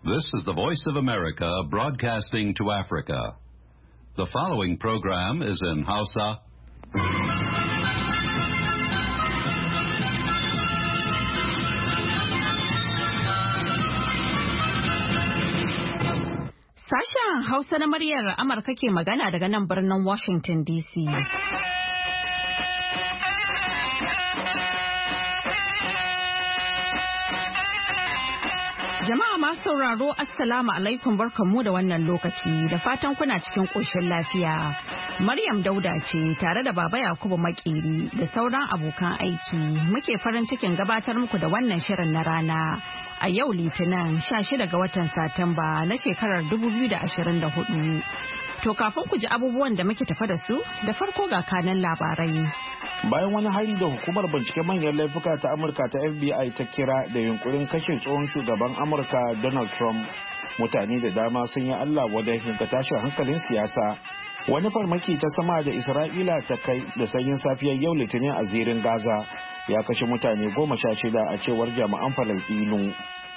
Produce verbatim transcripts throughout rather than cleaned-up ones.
This is the Voice of America broadcasting to Africa. The following program is in Hausa. Sashen Hausa na muryar Amurka ke magana daga nan birnin Washington D C. Jama'a masu sauraro Assalamu alaikum barkanmu da wannan lokaci da fatan kuna cikin ƙoshin lafiya. Maryam Dauda ce tare da Baba Yakubu Makeri da sauran abokan aiki muke farin cikin gabatar muku da wannan shirin na rana a yau Litinin sha shida ga watan Satumba na shekarar dubu biyu da ashirin da hudu. To kafin ku ji abubuwan da muke tafa da su da farko ga kanan labarai. Bayan wani hari da hukumar binciken manyan laifuka ta Amurka ta F B I ta kira da yunkurin kashe tsohon shugaban Amurka Donald Trump, mutane da dama sun yi Allah wadai ga tashin hankalin siyasa. Wani farmaki ta sama da Isra'ila ta kai da sanyin safiyar yau Litinin a zirin Gaza ya kashe mutane goma sha shida a cewar jami'an Falasɗinu.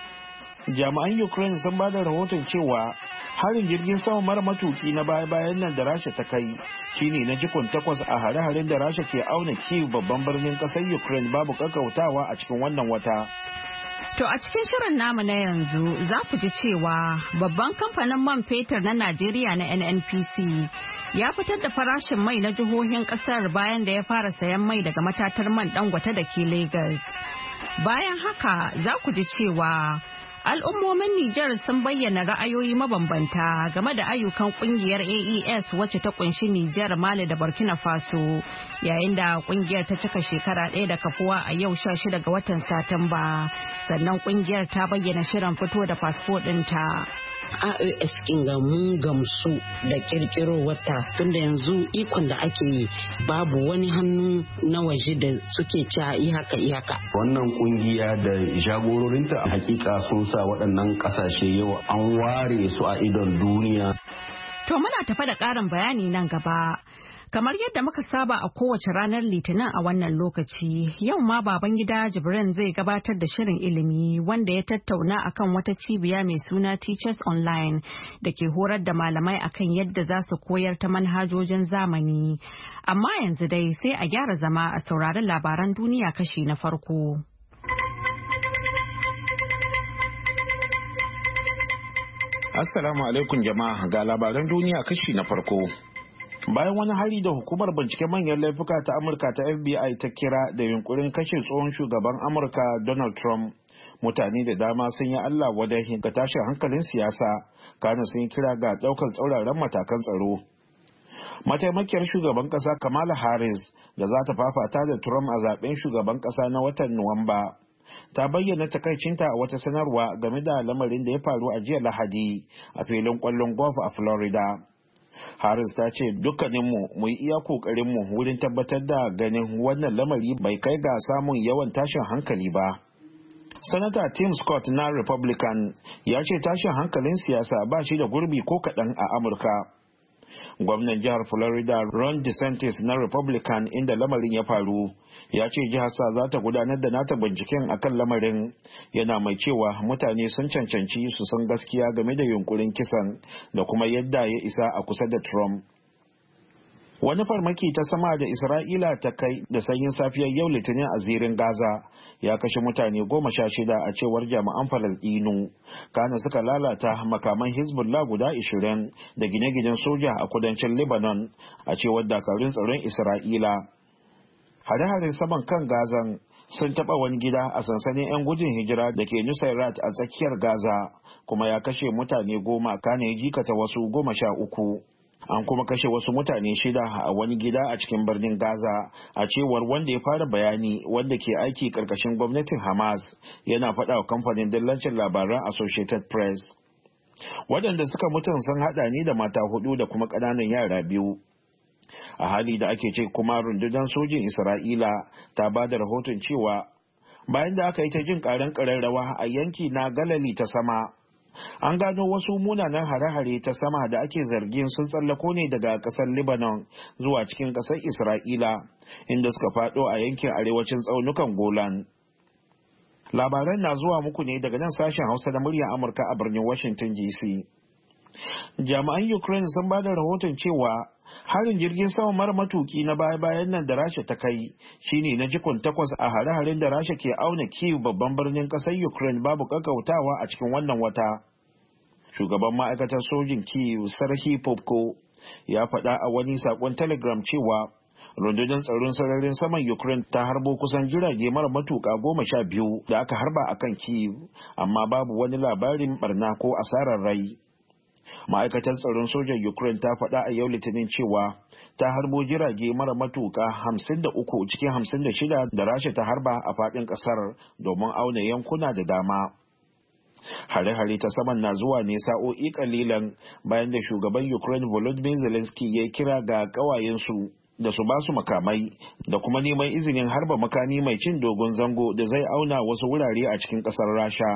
Jami'an Ukraine sun ba da rahoton cewa harin jirgin sama mara matuki na baya-bayan nan da Rasha ta kai shine na jikon takwas a hare-haren da Rasha ke auna Kyiv babban birnin kasar Ukraine babu kakkautawa a cikin wannan wata. To a cikin shirin namu na yanzu za ku ji cewa babban kamfanin man fetur na Najeriya na N N P C ya fitar da farashin mai na jihohin kasar bayan da ya fara sayan mai daga matatar man Dangote da ke Lagos. Bayan haka za ku ji cewa al'ummomin Nijar sun bayyana ra'ayoyi mabambanta game da ayyukan kungiyar A E S wacce ta kunshi Nijar, Mali da Burkina Faso yayin da kungiyar ta cika shekara ɗaya da kafuwa a yau sha shida ga watan Satumba. Sannan kungiyar ta bayyana shirin fito da fasfo ɗinta. A E S kin ga mun gamsu da kirkiro wata tunda yanzu ikon da ake yi babu wani hannu na waje da suke ci a iyaka iyaka. Wannan kungiya da jagororinta a hakika sun sa waɗannan ƙasashe yau an ware su a idon duniya. To muna tafa da ƙarin bayani nan gaba. Kamar yadda muka saba a kowace ranar Litinin a wannan lokaci, yau ma Babangida Jibrin zai gabatar da shirin ilimi wanda ya tattauna akan wata cibiya mai suna Teachers Online da ke horar da malamai akan yadda za su koyar ta manhajojin zamani. Amma yanzu dai sai a gyara zama a sauraron labaran duniya kashi na farko. Assalamu alaikum jama'a, ga labaran duniya kashi na farko. Bayan wani hari da hukumar binciken manyan laifuka ta Amurka ta F B I ta kira da yunkurin kashe tsohon shugaban Amurka Donald Trump, mutane da dama sun yi Allah wadai ga tashin hankalin siyasa, kana sun yi kira ga daukar tsauraran matakan tsaro. Mataimakiyar shugaban kasa Kamala Harris da za ta fafata da Trump a zaben shugaban kasa na watan Nuwamba ta bayyana takaicinta a wata sanarwa game da lamarin da ya faru a jiya Lahadi a filin kwallon golf a Florida. Harris ta ce dukkaninmu mu yi iya kokarinmu wurin tabbatar da ganin wannan lamari bai kai ga samun yawan tashin hankali ba. Sanata Tim Scott na Republican ya ce tashin hankalin siyasa ba shi da gurbi ko kaɗan a Amurka. Gwamnan jihar Florida Ron DeSantis na Republican inda lamarin ya faru ya ce jiharsa za ta gudanar da nata binciken akan lamarin, yana mai cewa mutane sun cancanci su san gaskiya game da yunkurin kisan da kuma yadda ya isa a kusa da Trump. Wani farmaki ta sama da Isra'ila ta kai da sanyin safiyar yau Litinin a zirin Gaza ya kashe mutane goma sha shida a cewar jami'an Falasɗinu. Kana suka lalata makaman Hezbollah guda ishirin da gine-ginen soja a kudancin Lebanon a cewar dakarun tsaron Isra'ila. Hare-haren saman kan Gazan sun taɓa wani gida a sansanin 'yan gudun hijira da ke Nusairat a tsakiyar Gaza, kuma ya kashe mutane goma kana ya jikata wasu goma sha uku. An kuma kashe wasu mutane shida a wani gida a cikin birnin Gaza a cewar wanda ya fara bayani wanda ke aiki karkashin gwamnatin Hamas, yana faɗa wa kamfanin dillancin labaran Associated Press. Waɗanda suka mutum sun haɗa ne da mata hudu da kuma ƙananan yara biyu. A hali da ake ce kuma rundunar sojin Isra'ila ta ba da rahoton cewa bayan da aka yi ta jin ƙaran ƙararrawa a yanki na Galili ta sama, an gano wasu munanan hare-hare ta sama da ake zargin sun tsallako ne daga kasar Lebanon zuwa cikin kasar Isra'ila, inda suka fado a yankin arewacin tsaunukan Golan. Labaran na zuwa muku ne daga nan sashen Hausa da muryar Amurka a birnin Washington D C. Jami'an Ukraine sun ba da rahoton cewa harin jirgin sama mara matuki na baya-bayan nan da Rasha ta kai shine na jikon takwas a hare-haren da Rasha ke auna Kyiv babban birnin kasar Ukraine babu kakkautawa a cikin wannan wata. Shugaban ma'aikatar sojin Kyiv Serhiy Popko ya faɗa a wani sakon Telegram cewa rundunar tsaron sararin saman Ukraine ta harbo kusan jirage mara matuka goma sha biyu da aka harba akan Kyiv, amma babu wani labarin barna ko asarar rai. Ma'aikatar tsaron sojan Ukraine ta faɗa a yau Litinin cewa ta harbo jirage mara matuka hamsin da uku cikin hamsin da shida da Rasha ta harba a faɗin ƙasar domin auna yankuna da dama. Hare-hare ta saman na zuwa ne sa'o'i kalilan bayan da shugaban Ukraine Volodymyr Zelensky ya kira ga ƙawayensu da su ba su makamai da kuma neman izinin harba makami mai cin dogon zango da zai auna wasu wurare a cikin ƙasar Rasha.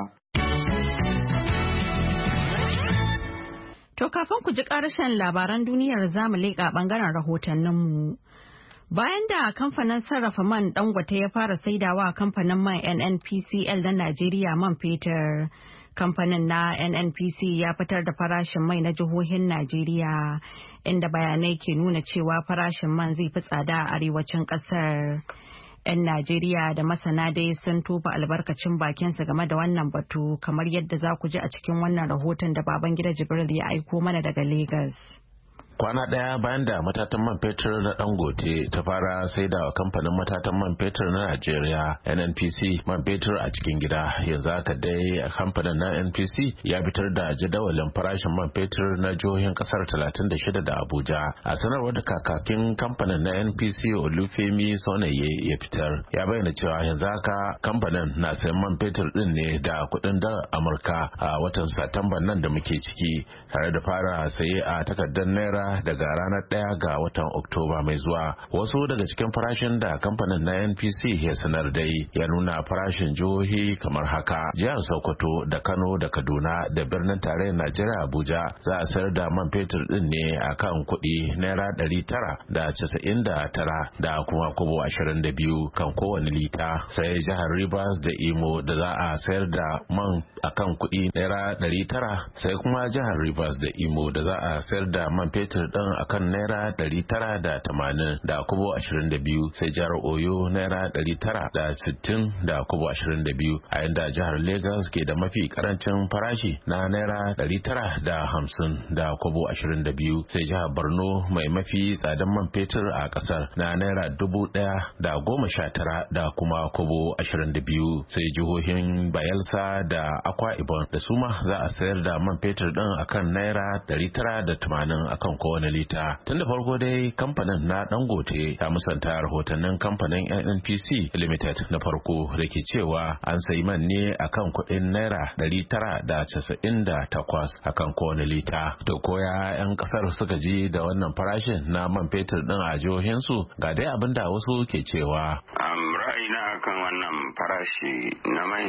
To kafin ku ji ƙarshen labaran duniyar zamu leƙa ɓangaren rahotanninmu. Bayan da kamfanin sarrafa man Dangote ya fara saidawa kamfanin man N N P C L na Najeriya man fetur, kamfanin na N N P C ya fitar da farashin mai na jihohin Najeriya, inda bayanai ke nuna cewa farashin man zai fi tsada a arewacin ƙasar. 'Yan Najeriya da masana dai sun tofa albarkacin bakinsu game da wannan batu, kamar yadda za ku ji a cikin wannan rahoton da Babangida Jibril ya aiko mana daga Legas. Kwana ɗaya bayan da matatan man fetur na Dangote ta fara saidawa kamfanin matatan man fetur na Najeriya N N P C man fetur a cikin gida, yanzu haka dai kamfanin na N P C ya fitar da jadawalin farashin man fetur na jihohin kasar talatin da shida da Abuja. A sanarwar da kakakin kamfanin na N P C Olufemi Sonaye ya fitar, ya bayyana cewa yanzu haka kamfanin na sayan man fetur din ne da kuɗin dalar Amurka a watan Satumba nan da muke ciki, tare da fara saye a takardar naira daga ranar ɗaya ga watan Oktoba mai zuwa. Wasu daga cikin farashin da kamfanin na N P C ya sanar dai ya nuna farashin jihohi kamar haka: jihar Sokoto da Kano da Kaduna da birnin tarayyar Najeriya Abuja za a sayar da man fetur din ne akan kuɗi naira ɗari tara da casa'in da tara da kuma kobo ashirin da biyu kan kowane lita, sai jihar Rivers da Imo da za a sayar da man akan kuɗi naira ɗari tara, sai kuma jihar Rivers da Imo da za a sayar da man fetur din akan naira ɗari tara da tamanin da kobo ashirin da biyu, sai jihar Oyo naira ɗari tara da sittin da kobo ashirin da biyu, a yanda jihar Lagos ke da mafi karancin farashi na naira ɗari tara da hamsin da kobo ashirin da biyu, sai jihar Borno mai mafi tsadan man fetur a kasar na naira dubu ɗaya da goma sha tara da kuma kobo ashirin da biyu, sai jihohin Bayelsa da Akwa Ibom da suma za a sayar da man fetur din akan naira ɗari tara da tamanin akan kowane lita. Tun da farko dai kamfanin na Dangote ya musanta rahotannin kamfanin N N P C Limited na farko da ke cewa an sayi man ne akan kuɗin naira ɗari tara da casa'in da takwas akan kowane lita. To koya 'yan kasar suka ji da wannan farashin na man fetur din a jihohinsu? Ga dai abin da wasu ke cewa. Ra'ayina akan wannan farashi na mai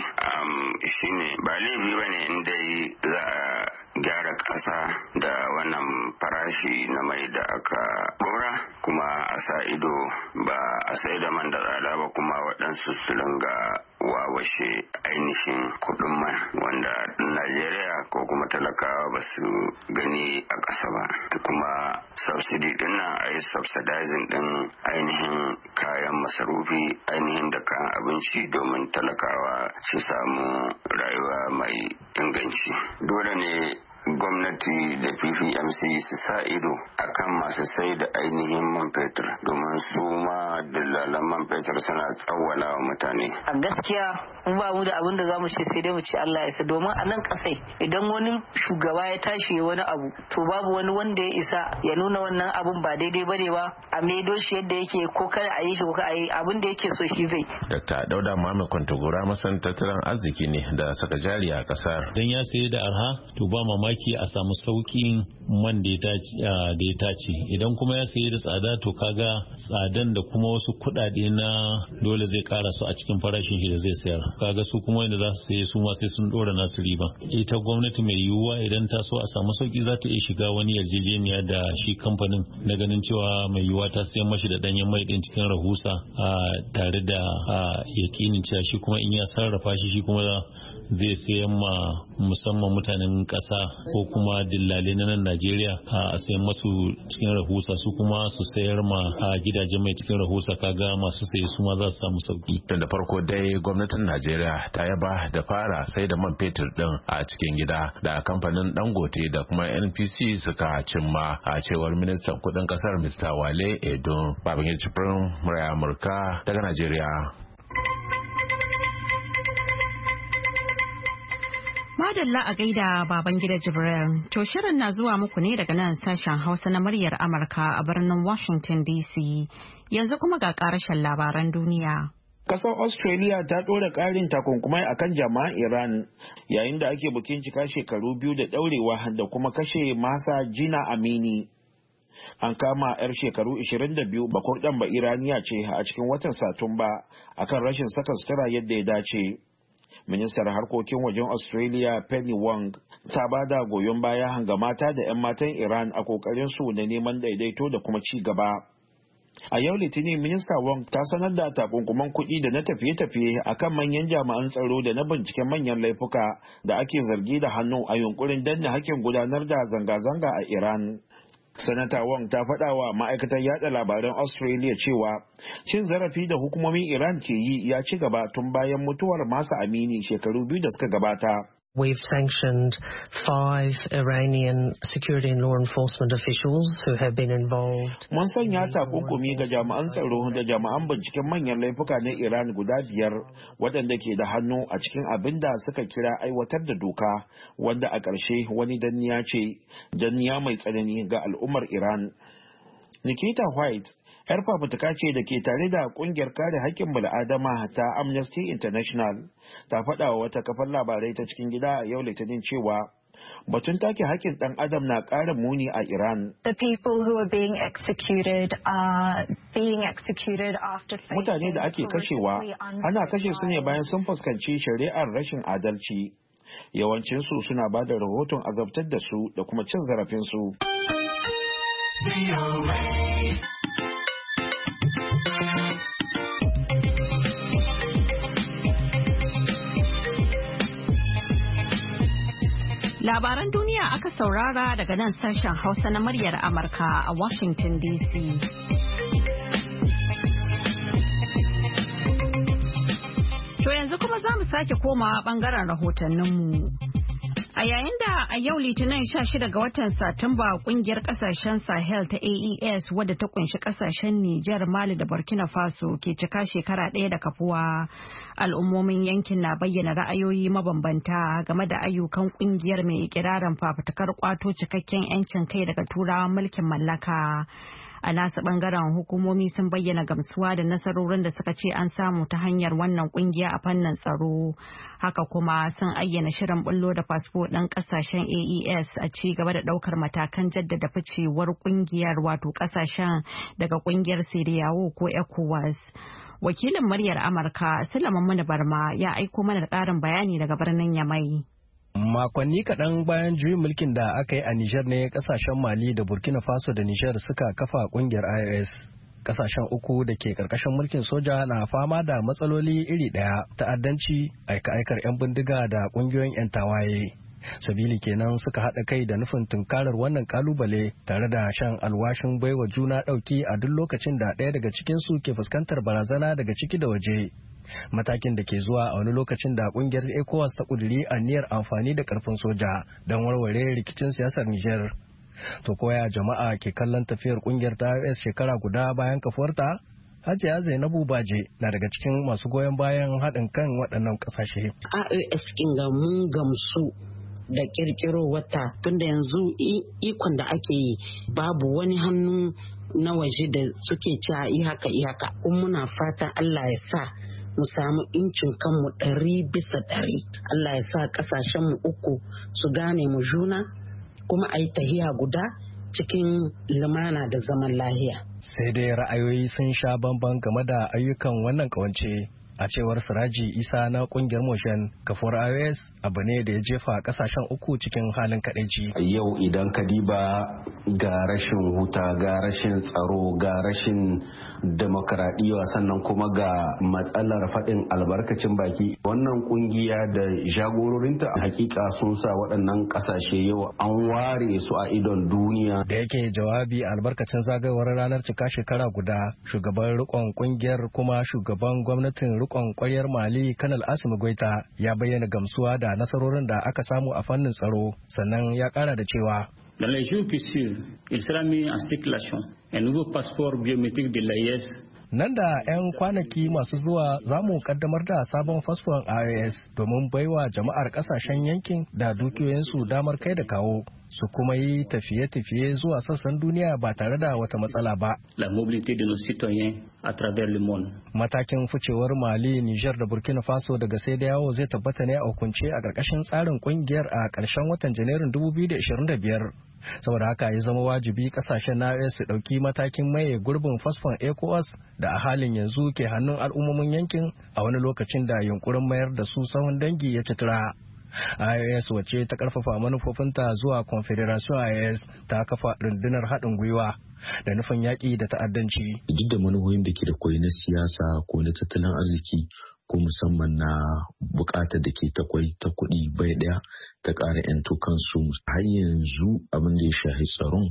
shine ba laifi bane inda za a gyara ƙasa da wannan farashi na mai da aka dora, kuma a sa ido ba a sai da man da tsada ba kuma waɗansu su ringa wawashe ainihin kuɗin man wanda Najeriya ko kuma talakawa ba su gani a ƙasa ba. Kuma subsidy din nan a yi subsidizing din ainihin kayan masarufi, ainihin da kayan abinci domin talakawa su samu rayuwa mai inganci. Dole ne gwamnati da P P M C su sa ido akan masu sai da ainihin man fetur, domin su ma dillalan man fetur suna tsawwala wa mutane. A gaskiya mun ba mu da abin da zamu ce sai dai mu ce Allah ya sa, domin a nan kasai idan wani shugaba ya tashi wani abu to babu wani wanda ya isa ya nuna wannan abun ba daidai bane ba a maido shi yadda yake, ko kada a yi shi ko kada a yi abin da yake so shi zai. Dakta Dauda Muhammad Kwantagora masan tattalin arziki ne da saka jari a kasar. Dan ya sayi da arha to ba mamaki a samu sauƙin man da ya tace, idan kuma ya sayi da tsada to kaga tsadan da kuma wasu kuɗaɗe na dole zai ƙara su a cikin farashin shi da zai sayar. kaga su kuma wanda za su saye su ma sai sun dora nasu riba. Ita gwamnati mai yiwuwa idan ta so a samu sauki za ta iya shiga wani yarjejeniya da shi kamfanin na ganin cewa mai yiwuwa ta sayan mashi da danyen mai din cikin rahusa tare da yakinin cewa shi kuma in ya sarrafa shi shi kuma zai sayan ma musamman mutanen ƙasa ko kuma dillale na nan Najeriya a sayan masu cikin rahusa su kuma su sayar ma a gidajen mai cikin rahusa kaga masu saye su ma za su samu sauki. Tun da farko dai gwamnatin Najeriya ta yaba da fara sai da man fetur din a cikin gida da kamfanin Dangote da kuma N P C suka cimma a cewar ministan kudin kasar Mister Wale Edun. Babangida Jibrin, Murya Amurka daga Najeriya. Madalla a gaida Babangida Jibril. To shirin na zuwa muku ne daga nan sashen Hausa na muryar Amurka a birnin Washington D C. Yanzu kuma ga karashen labaran duniya. Kasar Australia ta ɗora ƙarin takunkumai akan jama'an Iran yayin da ake bukin cika shekaru biyu da ɗaurewa da kuma kashe Masa Jina Amini. An kama 'yar shekaru ishirin da biyu bakurɗan ba Iraniya ce a cikin watan Satumba akan rashin saka sutura yadda ya dace. Ministar harkokin wajen Australia Penny Wong ta ba da goyon baya ga mata da 'yan matan Iran a kokarin su da neman daidaito da kuma ci gaba. A yau Litinin Minista Wong ta sanar da takunkuman kuɗi da na tafiye-tafiye akan manyan jami'an tsaro da na binciken manyan laifuka da ake zargi da hannu a yunkurin danne hakkin gudanar da zanga-zanga a Iran. Sanata Wong ta faɗa wa ma'aikatar yada labaran Australia cewa cin zarafi da hukumomin Iran ke yi ya ci gaba tun bayan mutuwar Masa Amini shekaru biyu da suka gabata. We've sanctioned five Iranian security and law enforcement officials who have been involved. Mun sanya takunkumi ga jami'an tsaro da jami'an binciken manyan laifuka na Iran guda biyar waɗanda ke da hannu a cikin abin da suka kira aiwatar da doka wanda a ƙarshe wani danniya ce, danniya mai tsanani ga al'ummar Iran. Nikita White, 'yar fafutuka ce da ke tare da kungiyar kare haƙƙin bil'adama ta Amnesty International, ta faɗa wa wata kafar labarai ta cikin gida a yau Litinin cewa batun take haƙƙin ɗan adam na ƙara muni a Iran. The people who are being executed are being executed after Mutane da ake kashewa ana kashe su ne bayan sun fuskanci shari'ar rashin adalci. Yawancinsu suna ba da rahoton azabtar da su da kuma cin zarafinsu. Labaran duniya aka saurara daga nan sashen Hausa na muryar Amurka a Washington D C. To yanzu kuma za mu sake komawa bangaren rahotanninmu. A yayin da a yau Litinin sha shida ga watan Satumba kungiyar kasashen Sahel ta A E S wadda ta kunshi kasashen Nijar, Mali da Burkina Faso ke cika shekara ɗaya da kafuwa. Al'ummomin yankin na bayyana ra'ayoyi mabambanta game da ayyukan kungiyar mai ikirarin fafutukar kwato cikakken 'yancin kai daga turawan mulkin mallaka. A nasa bangaren hukumomi sun bayyana gamsuwa da nasarorin da suka ce an samu ta hanyar wannan kungiya a fannin tsaro. Haka kuma sun ayyana shirin bullo da fasfo ɗin ƙasashen A E S a ci gaba da ɗaukar matakan jaddada ficewar kungiyar wato ƙasashen daga kungiyar Sediyawo ko ECOWAS. Wakilin muryar Amurka Sulaiman Muni Barma ya aiko mana da ƙarin bayani daga birnin Yamai. Makonni kaɗan bayan juyin mulkin da aka yi a Nijar ne kasashen Mali da Burkina Faso da Nijar suka kafa kungiyar I O S. Kasashen uku da ke karkashin mulkin soja na fama da matsaloli iri ɗaya, ta'addanci, aika-aikar 'yan bindiga da ƙungiyoyin 'yan tawaye. Sabili kenan suka haɗa kai da nufin tunkarar wannan kalubale tare da shan alwashin baiwa juna ɗauki a duk lokacin da ɗaya daga cikinsu ke fuskantar barazana daga ciki da waje. Matakin da ke zuwa a wani lokacin da kungiyar ECOWAS ta kuduri aniyar amfani da karfin soja don warware rikicin siyasar Nijar. To koya jama'a ke kallon tafiyar kungiyar ta I O S shekara guda bayan kafuwarta? Hajiya Zainabu Baje na daga cikin masu goyon bayan haɗin kan waɗannan ƙasashe. I O S kinga mun gamsu da kirkiro wata tunda yanzu ikon da ake yi babu wani hannu na waje da suke cewa i haka i haka. Kuma muna fata Allah ya sa mu samu incin kanmu ɗari bisa ɗari. Allah ya sa ƙasashenmu uku su gane mu juna kuma a yi tahiya guda cikin lumana da zaman lahiya. Sai dai ra'ayoyi sun sha bamban game da ayyukan wannan kawance. A cewar Siraji Isa na kungiyar Motion, kafuwar I O S abu ne da ya jefa kasashen uku cikin halin kadaici. Yau idan ka diba ga rashin huta, ga rashin tsaro, ga rashin demokradiyya, sannan kuma ga matsalar faɗin albarkacin baki. Wannan kungiya da jagororinta hakika sun sa waɗannan ƙasashe yau an ware su a idon duniya. Da yake jawabi albarkacin zagayowar ranar cika shekara guda, shugaban rikon kungiyar kuma shugaban gwamnatin rikon kwaryar Mali Kanal Assimi Goita ya bayyana gamsuwa da nasarorin da aka samu a fannin tsaro, sannan ya kara da cewa dans les jours qui suivent, il sera mis en circulation un nouveau passeport biométrique de l'A I S. Nan da 'yan kwanaki masu zuwa za mu kaddamar da sabon fasfon I O S domin baiwa jama'ar kasashen yankin da dukiyoyinsu damar kai da kawo su kuma yi tafiye-tafiye zuwa sassan duniya ba tare da wata matsala ba. La mobilité de nos citoyens à travers le monde. Matakin ficewar Mali, Niger da Burkina Faso daga sai da yawo zai tabbata ne a hukunce a ƙarƙashin tsarin ƙungiyar a ƙarshen watan Janairun dubu biyu da ashirin da biyar. Saboda haka ya zama wajibi kasashen na I O S su ɗauki matakin maye gurbin fasfon ECOWAS da a halin yanzu ke hannun al'ummomin yankin a wani lokacin da yunkurin mayar da su sahun dangi ya citira. I O S wace ta karfafa manufofinta zuwa Confederation I O S ta kafa rundunar haɗin gwiwa da nufin yaƙi da ta'addanci. Duk da manufofin da ke da kwai na siyasa ko na tattalin arziki ko musamman na bukatar da ke takwai ta kuɗi bai ɗaya ta ƙara 'yanto kansu, har yanzu abin da ya shahi tsaron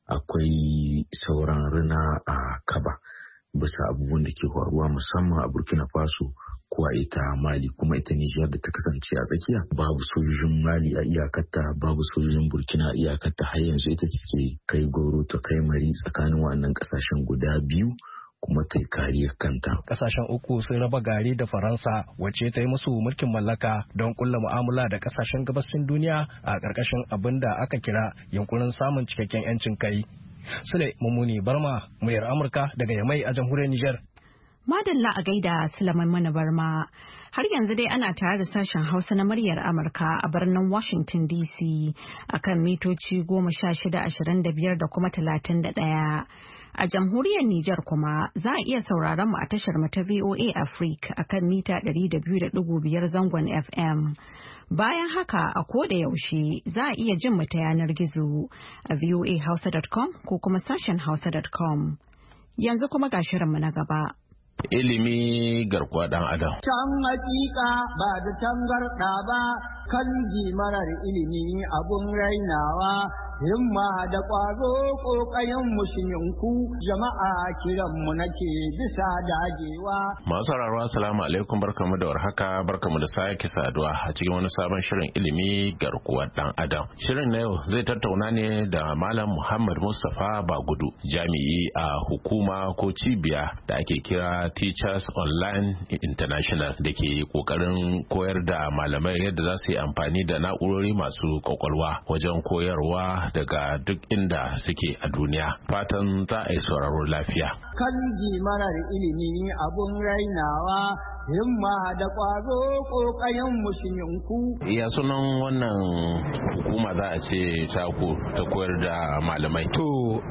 akwai sauran rina a kaba bisa abubuwan da ke faruwa musamman a Burkina Faso ko a ita Mali, kuma ita Nijar da ta kasance a tsakiya. Babu sojojin Mali a iyakarta, babu sojojin Burkina a iyakarta, har yanzu ita ce kai goro ta kai mari tsakanin wannan kasashen guda biyu kuma ta yi kariyar kanta. Kasashen uku sun raba gari da Faransa wacce ta yi musu mulkin mallaka don kulla mu'amala da kasashen gabashin duniya a ƙarƙashin abin da aka kira yunkurin samun cikakken 'yancin kai. Sule Mummuni Barma, muryar Amurka daga Yamai a jamhuriyar Nijar. Madalla a gaida Sulaiman Mana Barma. Har yanzu dai ana tare da sashen Hausa na muryar Amurka a birnin Washington D C akan mitoci goma sha shida ashirin da biyar da kuma talatin da ɗaya. A jamhuriyar Nijar kuma za a iya sauraron mu a tashar mu ta V O A Africa akan mita ɗari da biyu da ɗigo biyar zangon F M. Bayan haka a koda yaushe za a iya jin mu ta yanar gizo a voa hausa dot com ko kuma sashen hausa dot com. Yanzu kuma ga shirinmu na gaba. Ilimi garkuwa ɗan adam. Can hakika ba da tangarɗa ba, kan marar ilimi abun rainawa, himma da ƙwazo ƙoƙayen musulminku jama'a kiranmu nake bisa dagewa. Masu sauraro assalamu alaikum, barkamu da warhaka, barkamu da sake saduwa a cikin wani sabon shirin ilimi garkuwa ɗan adam. Shirin na yau zai tattauna ne da Malam Muhammad Mustapha Bagudu, jami'i a hukuma ko cibiya da ake kira Teachers Online International da ke kokarin koyar da malamai yadda za su yi amfani da na'urori masu kwakwalwa wajen koyarwa daga duk inda suke a duniya. Fatan za a yi sauraro lafiya. Kan marar ilimi abun rainawa, himma da ƙwazo ƙoƙayen musulminku. Ya sunan wannan hukuma za a ce taku ta koyar da malamai? To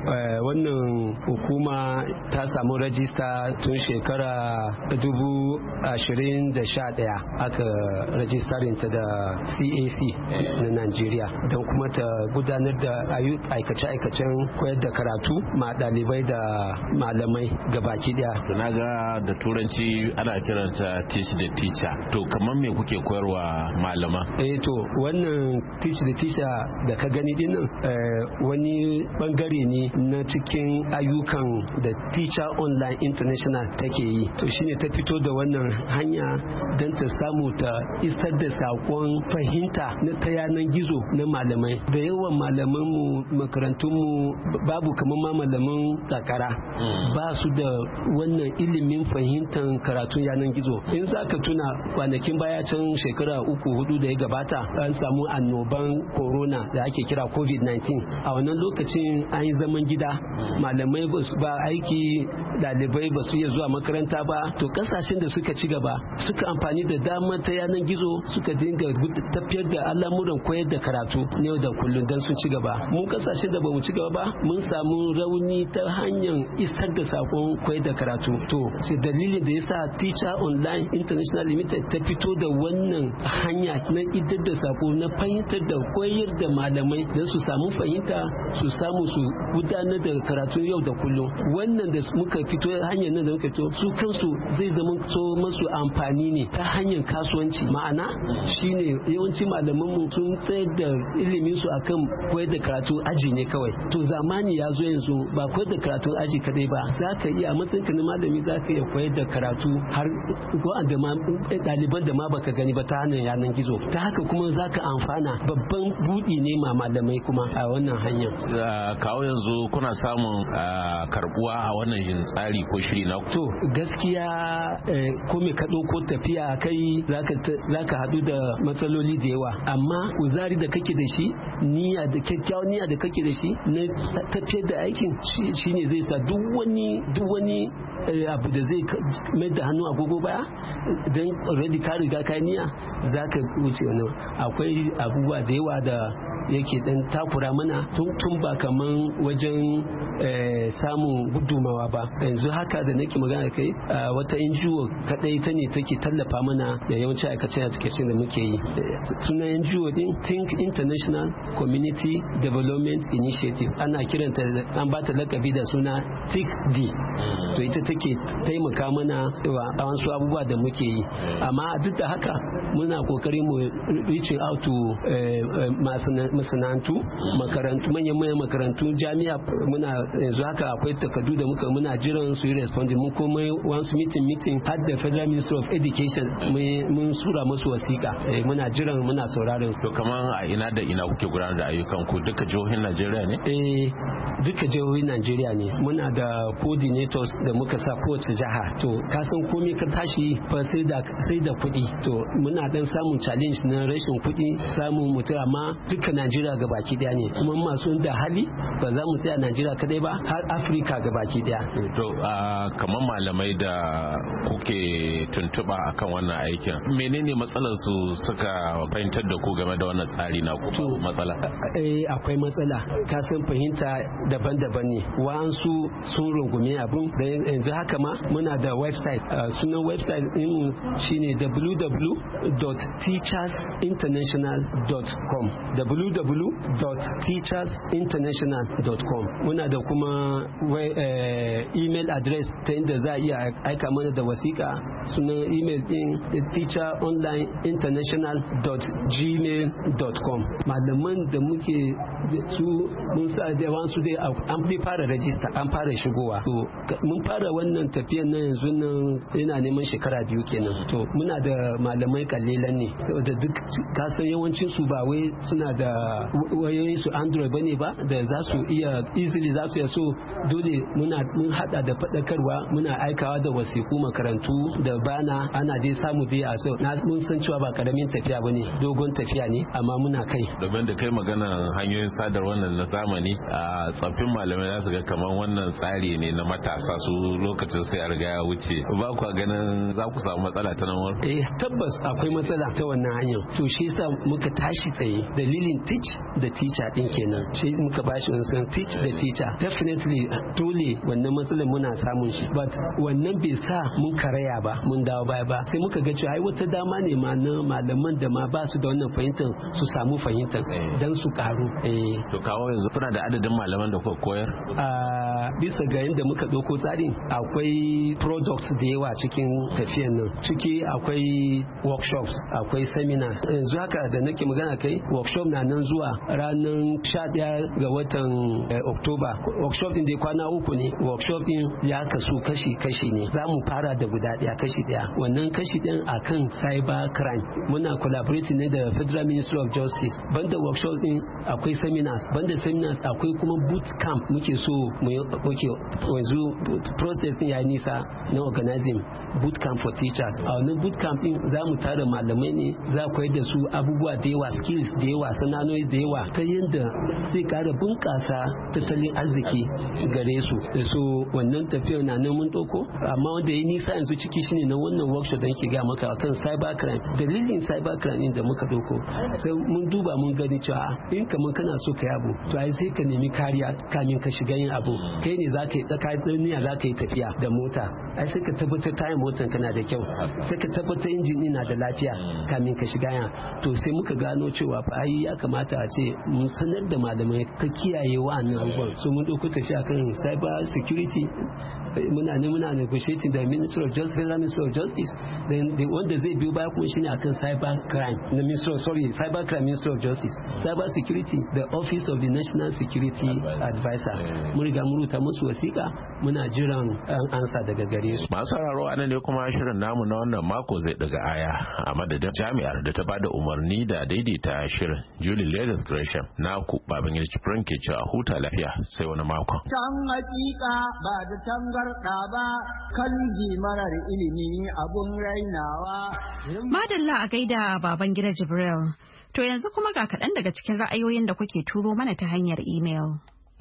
wannan hukuma ta samu rajista tun shekara dubu ashirin da sha ɗaya aka rajistarin ta da C A C na Najeriya don kuma ta gudanar da aikace-aikacen koyar da karatu ma ɗalibai da malamai gabaki daya. Na ga da turanci ana kiranta teach the teacher. To kamar me kuke koyarwa malama? Eh to wannan teach the teacher da ka gani din nan wani bangare ne na cikin ayyukan da Teacher Online International take yi. To shine ta fito da wannan hanya don ta samu ta isar da sakon fahimta na ta yanar gizo na malamai. Da yawan malaman mu makarantun mu babu kamar ma malaman takara ba su da wannan ilimin fahimtar karatun yanar gizo. In za ka tuna kwanakin baya can shekara uku hudu da ya gabata an samu annoban corona da ake kira covid nineteen. A wannan lokacin an yi zaman gida, malamai ba aiki, dalibai ba su iya zuwa makaranta ba. To kasashen da suka ci gaba suka amfani da damar ta yanar gizo suka dinga tafiyar da al'amuran koyar da karatu ne da kullum don sun ci gaba. Mun kasashen da ba mu ci gaba ba mun samu rauni ta hanyar isar da sakon koyar da karatu. To sai dalilin da yasa Teacher Online Online International Limited ta fito da wannan hanya na idar da sako na fahimtar da koyar da malamai don su samu fahimta su samu su gudanar da karatu yau da kullum. Wannan da muka fito hanyar nan da muka fito su kansu zai zama so masu amfani ne ta hanyar kasuwanci. Ma'ana shine yawanci malaman mu sun tsayar da ilimin su akan koyar da karatu aji ne kawai. To zamani ya zo yanzu ba koyar da karatu aji kadai ba, za ka iya a matsayin ka na malami za ka iya koyar da karatu har da ma ɗaliban da ma baka gani ba ta hanyar yanar gizo. Ta haka kuma za ka amfana, babban buɗi ne ma malamai kuma a wannan hanyar. Kawo yanzu kuna samun karbuwa a wannan tsari ko shiri na? To gaskiya ko me ka ko tafiya kai za ka haɗu da matsaloli da yawa, amma kuzari da kake da shi, niyya da kyakkyawan niyya da kake da shi na tafiyar da aikin shine zai sa duk wani duk wani abu da zai mai da hannu agogo baya don already ka riga ka niyya za ka wuce wannan. Akwai abubuwa da yawa da yake dan takura mana tun ba kaman wajen samun gudumawa ba. Yanzu haka da nake magana kai wata N G O kadai ta ne take tallafa mana da yawanci aikace aikace da muke yi. Sunan N G O din Think International Community Development Initiative, ana kiranta, an ba ta lakabi da suna T I C D. To ita take taimaka mana a wasu abubuwa da muke yi, amma duk da haka muna kokari mu reaching out to masana'antu, makarantu, manyan manyan makarantu, jami'a. Muna yanzu haka akwai takardu da muka muna jiran su yi responding. Mun kuma once meeting meeting har da Federal Ministry of Education mun sura musu wasiƙa, muna jiran, muna sauraron. To kaman a ina da ina kuke gudanar da ayyukan ku? Duka jihohin Najeriya ne? Eh, duka jihohin Najeriya ne. Muna da coordinators da muka sa kowace jiha. To ka san komai ka tashi fa sai da sai da kuɗi. To muna dan samun challenge na rashin kuɗi, samun mutum, amma duka Najeriya gabaki daya ne. Kuma masu da hali ba za mu tsaya Najeriya kadai ba, har Afirka gabaki daya. To kamar malamai da kuke tuntuba akan wannan aikin, menene matsalar su suka fahimtar da ku game da wannan tsari na ku? Matsala? Eh, akwai matsala. Ka san fahimta daban-daban ne. Wa'ansu sun rungume abun. Yanzu haka ma muna da website. Sunan website din shine w w w dot teachers international dot com w w w dot teachers international dot com. Muna da kuma email address ta inda za a iya aika mana da wasiƙa. Sunan email din teacher online international dot gmail dot com. Malaman da muke su mun sa da wasu dai an fara register, an fara shigowa. To mun fara wannan tafiyan nan yanzu nan yana neman shekara biyu kenan. To muna da malamai kalilan ne, saboda duk kasan yawancin su ba wai suna da wayoyin su Android bane ba da za su iya easily za su iya, so dole muna mun hada da fadakarwa, muna aikawa da wasiku makarantu da bana, ana dai samu dai a so na mun san cewa ba karamin tafiya bane, dogon tafiya ne, amma muna kai. Domin da kai magana hanyoyin sadarwa na zamani, a tsaffin malamai za su ga kamar wannan tsari ne na matasa, su lokacin sai a riga ya wuce. Ba ku ganin za ku samu matsala ta nan? Eh, tabbas akwai matsala ta wannan hanyar. To shi yasa muka tashi tsaye, dalilin teach da teacher din kenan. Shi muka bashi wannan teach da teacher. Definitely dole wannan matsalar muna samun shi, but wannan bai sa mun karaya ba, mun dawo baya ba. Sai muka ga cewa ai wata dama ne ma na malaman da ma ba su da wannan fahimtar su samu fahimtar dan su karu. Eh, to kawo yanzu kuna da adadin malaman da kuka koyar? A bisa ga yadda muka ɗauko tsarin, akwai products da yawa cikin tafiyan nan. Ciki akwai workshops, akwai seminars. Yanzu haka da nake magana kai, workshop na nan zuwa ranar sha ɗaya ga watan Oktoba. Workshop din dai kwana uku ne. Workshop din ya kasu kashi-kashi ne. Za mu fara da guda ɗaya, kashi ɗaya. Wannan kashi ɗin akan cyber crime. Muna collaborating ne da Federal Ministry of Justice. Banda workshop din akwai seminars. Banda seminars akwai kuma boot camp. Muke so mu muke yanzu process din ya nisa na organizing boot camp for teachers. A wannan boot camp din za mu tara malamai ne, za ku koyar da su abubuwa da yawa, skills da yawa, sana'o'i da yawa, ta yadda zai kara bunƙasa tattalin arziki gare su. So wannan tafiyar na nan mun ɗauko, amma wanda ya nisa yanzu ciki shine na wannan workshop da yake ga maka akan cyber crime. Dalilin cyber crime din da muka ɗauko, sai mun duba mun gani cewa in kamar kana so ka yi abu, to ai sai ka nemi kariya kamin ka shiga yin abu. Kai ne za ka yi tsakanin za ka yi tafiya da mota, ai sai ka tabbatar tayin motar ka na da kyau sai ka tabbatar injin din na da lafiya kamin ka shiga yan to sai muka gano cewa fa ai ya kamata a ce mun sanar da malamai ka kiyaye wa'annan abubuwan so mun dauko tafiya kan cyber security muna ne muna negotiating da Ministry of Justice Federal Ministry of Justice then the wanda zai biyo baya kuma shine akan cyber crime na Ministry of sorry cyber crime Ministry of Justice cyber security the Office of the National Security Advisor mun riga mun rubuta musu wasiƙa muna jiran an ansa daga gare su masu sauraro anan ne kuma shirin namu na wannan mako zai daga aya a madadin jami'ar da ta bada umarni da daidaita shirin Julie Leather Gresham naku baban Yilci Frank ke cewa huta lafiya sai wani makon can hakika ba da tangarda ba kan marar ilimi abun rainawa madalla a gaida baban gida Jibril to yanzu kuma ga kaɗan daga cikin ra'ayoyin da kuke turo mana ta hanyar email.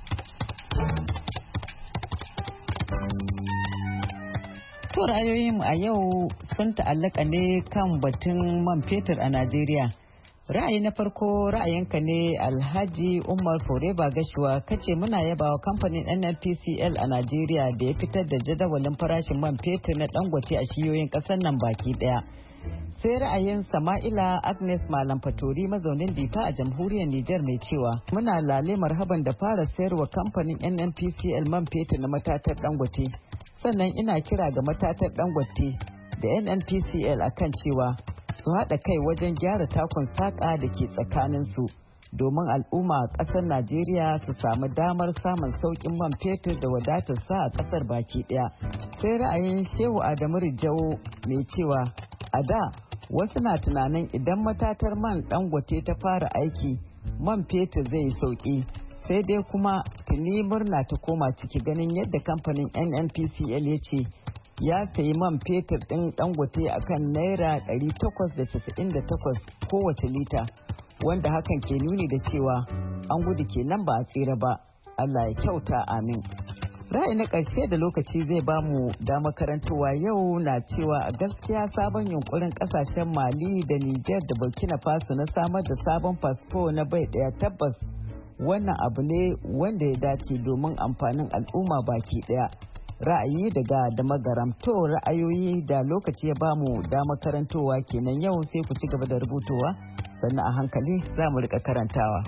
To ra'ayoyinmu a yau sun ta'allaka ne kan batun man fetur a Najeriya. Ra'ayi na farko ra'ayinka ne Alhaji Umar Foreba Gashuwa kace muna yabawa kamfanin N N P C L a Najeriya da ya fitar da jadawalin farashin man fetur na Dangote a shiyoyin kasar nan baki daya. Sai ra'ayin Sama'ila Agnes Malam Fatori mazaunin Difa a jamhuriyar Nijar mai cewa muna lale marhaban da fara sayarwa kamfanin N N P C L man fetur na matatar Dangote. Sannan ina kira ga matatar Dangote da N N P C L akan cewa su haɗa kai wajen gyara takun saƙa da ke tsakaninsu domin al'umma a ƙasar Najeriya su samu damar samun sauƙin man fetur da wadatar sa a ƙasar baki ɗaya. Sai ra'ayin Shehu Adamu Rijau mai cewa a da wasu na tunanin idan matatar man Dangote ta fara aiki man fetur zai yi sauƙi. Sai dai kuma tuni murna ta koma ciki ganin yadda kamfanin N N P C L ya ce ya sayi man fetur ɗin Dangote a kan naira ɗari takwas da casa'in da takwas kowace lita wanda hakan ke nuni da cewa an gudu kenan ba a tsira ba. Allah ya kyauta amin. Ra'ayi na ƙarshe da lokaci zai ba mu damar karantowa yau na cewa a gaskiya sabon yunkurin ƙasashen Mali da Nijar da Burkina Faso na samar da sabon fasfo na bai ɗaya tabbas wannan abu ne wanda ya dace domin amfanin al'umma baki ɗaya. Ra'ayi daga da magaramto ra'ayoyi da lokaci ya bamu dama karantowa kenan yau sai ku ci gaba da rubutowa sannan a hankali za mu rika karantawa.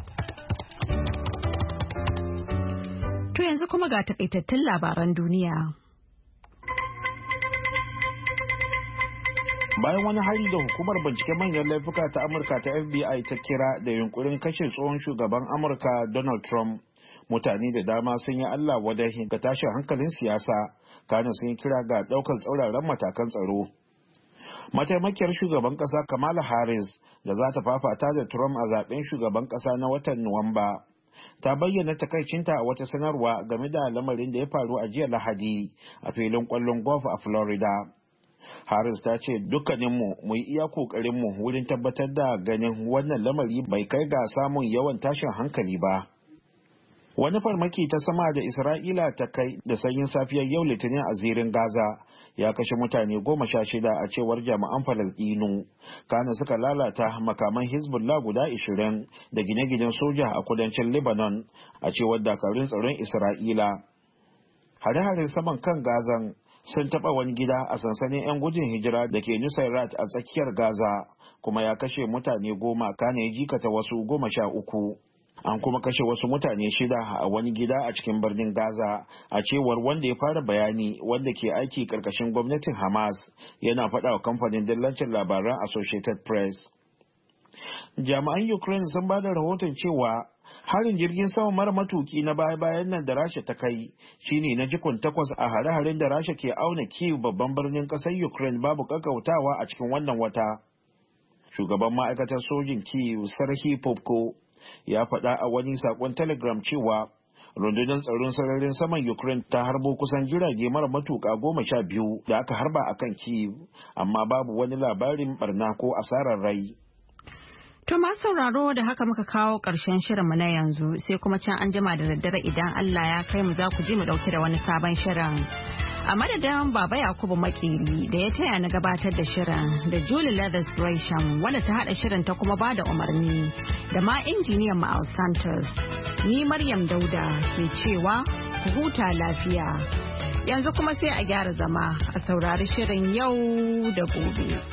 To yanzu kuma ga takaitattun labaran duniya. Bayan wani hari da hukumar binciken manyan laifuka ta Amurka ta F B I ta kira da yunkurin kashe tsohon shugaban Amurka Donald Trump, mutane da dama sun yi Allah wadahi ga tashin hankalin siyasa, kana sun yi kira ga daukar tsauraran matakan tsaro. Mataimakiyar shugaban kasa Kamala Harris da za ta fafata da Trump a zaben shugaban kasa na watan Nuwamba ta bayyana takaicinta a wata sanarwa game da lamarin da ya faru a jiya Lahadi a filin kwallon golf a Florida. Harris ta ce dukkaninmu mu yi iya kokarinmu wurin tabbatar da ganin wannan lamari bai kai ga samun yawan tashin hankali ba. Wani farmaki ta sama da Isra'ila ta kai da sanyin safiyar yau Litinin a zirin Gaza ya kashe mutane goma sha shida a cewar jami'an Falasɗinu. Kana suka lalata makaman Hezbollah guda ishirin da gine-ginen soja a kudancin Lebanon a cewar dakarun tsaron Isra'ila. Hare-haren saman kan Gazan sun taɓa wani gida a sansanin 'yan gudun hijira da ke Nusairat a tsakiyar Gaza kuma ya kashe mutane goma kana ya jikata wasu goma sha uku. An kuma kashe wasu mutane shida a wani gida a cikin birnin Gaza a cewar wanda ya fara bayani wanda ke aiki karkashin gwamnatin Hamas yana faɗa wa kamfanin dillancin labaran Associated Press. Jami'an Ukraine sun ba da rahoton cewa harin jirgin sama mara matuki na baya-bayan nan da Rasha ta kai shine na jikun takwas a hare-haren da Rasha ke auna Kyiv babban birnin ƙasar Ukraine babu kakkautawa a cikin wannan wata. Shugaban ma'aikatar sojin Kyiv Serhiy Popko ya faɗa a wani sakon telegram cewa rundunar tsaron sararin saman Ukraine ta harbo kusan jirage mara matuka goma sha biyu da aka harba a kan Kyiv, amma babu wani labarin barna ko asarar rai. To masu sauraro da haka muka kawo ƙarshen shirinmu na yanzu sai kuma can an jima da daddare idan Allah ya kai mu za ku ji mu ɗauke da wani sabon shirin. A madadin Baba Yakubu Makeri da ya taya na gabatar da shirin da Julie Leathers Gresham wadda ta haɗa shirin ta kuma bada umarni da ma injiniyan mu Al Santos. Ni Maryam Dauda ke cewa ku huta lafiya. Yanzu kuma sai a gyara zama a saurari shirin yau da gobe.